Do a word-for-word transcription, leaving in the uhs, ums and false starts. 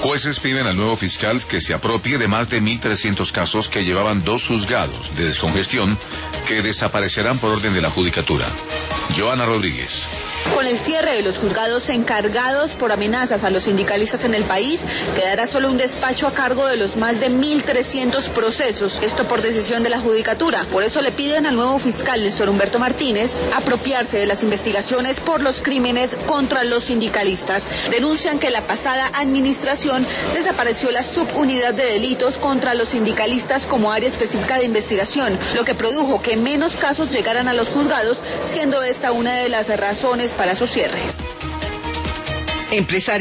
Jueces piden al nuevo fiscal que se apropie de más de mil trescientos casos que llevaban dos juzgados de descongestión que desaparecerán por orden de la Judicatura. Joana Rodríguez. Con el cierre de los juzgados encargados por amenazas a los sindicalistas en el país, quedará solo un despacho a cargo de los más de mil trescientos procesos, esto por decisión de la Judicatura. Por eso le piden al nuevo fiscal Néstor Humberto Martínez apropiarse de las investigaciones por los crímenes contra los sindicalistas. Denuncian que la pasada administración desapareció la subunidad de delitos contra los sindicalistas como área específica de investigación, lo que produjo que menos casos llegaran a los juzgados, siendo esta una de las razones para su cierre. Empresarios